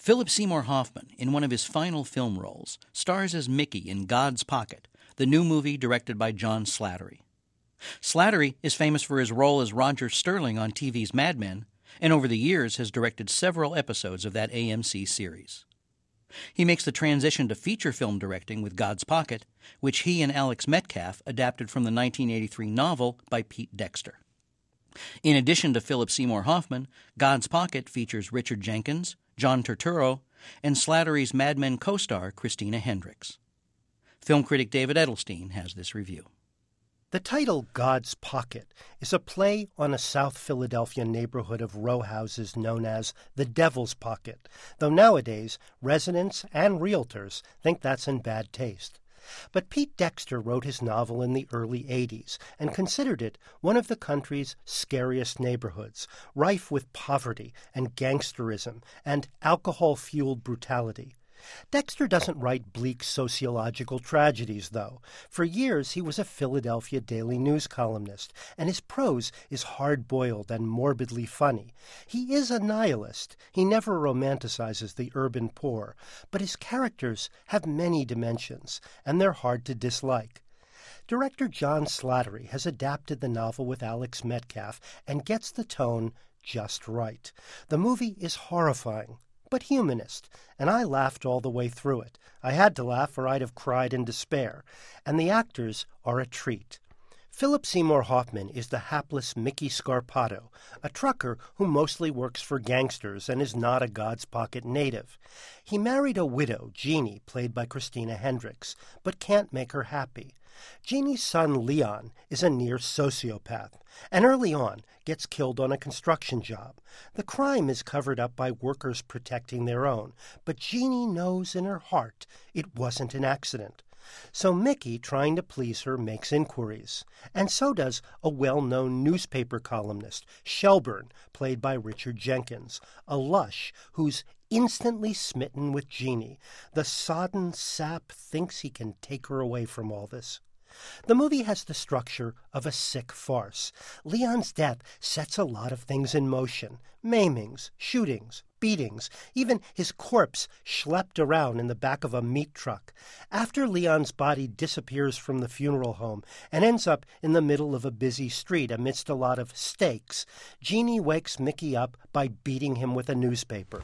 Philip Seymour Hoffman, in one of his final film roles, stars as Mickey in God's Pocket, the new movie directed by John Slattery. Slattery is famous for his role as Roger Sterling on TV's Mad Men, and over the years has directed several episodes of that AMC series. He makes the transition to feature film directing with God's Pocket, which he and Alex Metcalf adapted from the 1983 novel by Pete Dexter. In addition to Philip Seymour Hoffman, God's Pocket features Richard Jenkins, John Turturro, and Slattery's Mad Men co-star Christina Hendricks. Film critic David Edelstein has this review. The title God's Pocket is a play on a South Philadelphia neighborhood of row houses known as the Devil's Pocket, though nowadays residents and realtors think that's in bad taste. But Pete Dexter wrote his novel in the early 80s and considered it one of the country's scariest neighborhoods, rife with poverty and gangsterism and alcohol-fueled brutality. Dexter doesn't write bleak sociological tragedies, though. For years, he was a Philadelphia Daily News columnist, and his prose is hard-boiled and morbidly funny. He is a nihilist. He never romanticizes the urban poor, but his characters have many dimensions, and they're hard to dislike. Director John Slattery has adapted the novel with Alex Metcalf and gets the tone just right. The movie is horrifying, but humanist, and I laughed all the way through it. I had to laugh or I'd have cried in despair, and the actors are a treat. Philip Seymour Hoffman is the hapless Mickey Scarpato, a trucker who mostly works for gangsters and is not a God's Pocket native. He married a widow, Jeannie, played by Christina Hendricks, but can't make her happy. Jeannie's son, Leon, is a near sociopath, and early on gets killed on a construction job. The crime is covered up by workers protecting their own, but Jeannie knows in her heart it wasn't an accident. So Mickey, trying to please her, makes inquiries. And so does a well-known newspaper columnist, Shelburne, played by Richard Jenkins, a lush who's instantly smitten with Jeannie. The sodden sap thinks he can take her away from all this. The movie has the structure of a sick farce. Leon's death sets a lot of things in motion. Maimings, shootings, beatings, even his corpse schlepped around in the back of a meat truck. After Leon's body disappears from the funeral home and ends up in the middle of a busy street amidst a lot of steaks, Jeannie wakes Mickey up by beating him with a newspaper.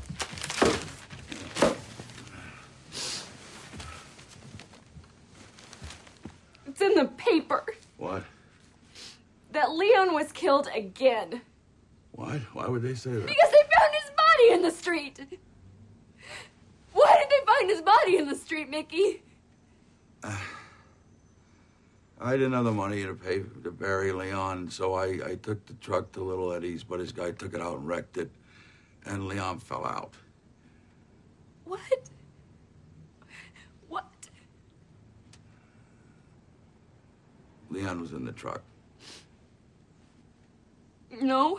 It's in the paper. What? That Leon was killed again. What? Why would they say that? Because they found his body in the street. Why did they find his body in the street, Mickey? I didn't have the money to pay to bury Leon, so I took the truck to Little Eddie's, but his guy took it out and wrecked it, and Leon fell out. What? What? Leon was in the truck. No.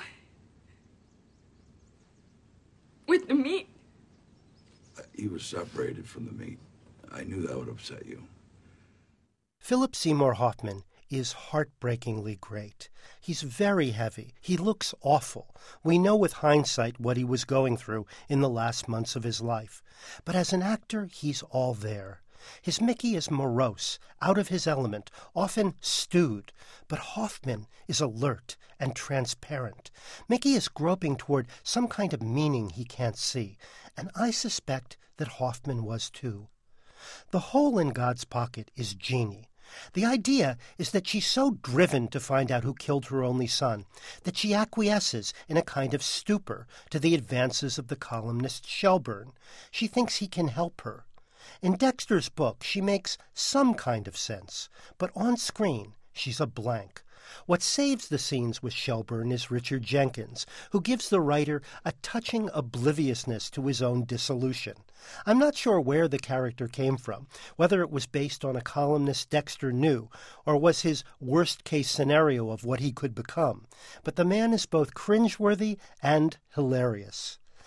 With the meat. He was separated from the meat. I knew that would upset you. Philip Seymour Hoffman is heartbreakingly great. He's very heavy. He looks awful. We know with hindsight what he was going through in the last months of his life. But as an actor, he's all there. His Mickey is morose, out of his element, often stewed, but Hoffman is alert and transparent. Mickey is groping toward some kind of meaning he can't see, and I suspect that Hoffman was too. The hole in God's Pocket is Jeannie. The idea is that she's so driven to find out who killed her only son that she acquiesces in a kind of stupor to the advances of the columnist Shelburne. She thinks he can help her. In Dexter's book, she makes some kind of sense, but on screen, she's a blank. What saves the scenes with Shelburne is Richard Jenkins, who gives the writer a touching obliviousness to his own dissolution. I'm not sure where the character came from, whether it was based on a columnist Dexter knew, or was his worst-case scenario of what he could become. But the man is both cringeworthy and hilarious.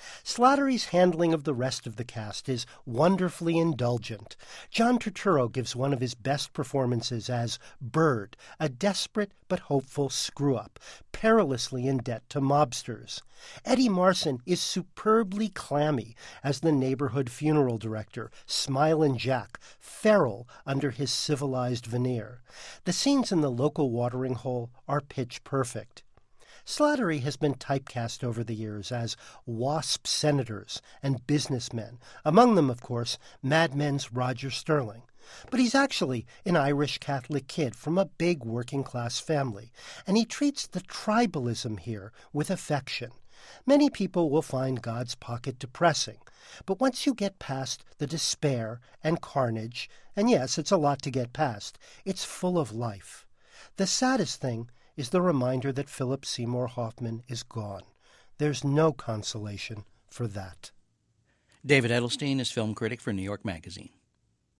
Slattery's handling of the rest of the cast is wonderfully indulgent. John Turturro gives one of his best performances as Bird, a desperate but hopeful screw-up, perilously in debt to mobsters. Eddie Marsan is superbly clammy as the neighborhood funeral director, Smilin' Jack, feral under his civilized veneer. The scenes in the local watering hole are pitch perfect. Slattery has been typecast over the years as WASP senators and businessmen, among them, of course, Mad Men's Roger Sterling. But he's actually an Irish Catholic kid from a big working-class family, and he treats the tribalism here with affection. Many people will find God's Pocket depressing, but once you get past the despair and carnage, and yes, it's a lot to get past, it's full of life. The saddest thing is the reminder that Philip Seymour Hoffman is gone. There's no consolation for that. David Edelstein is film critic for New York Magazine.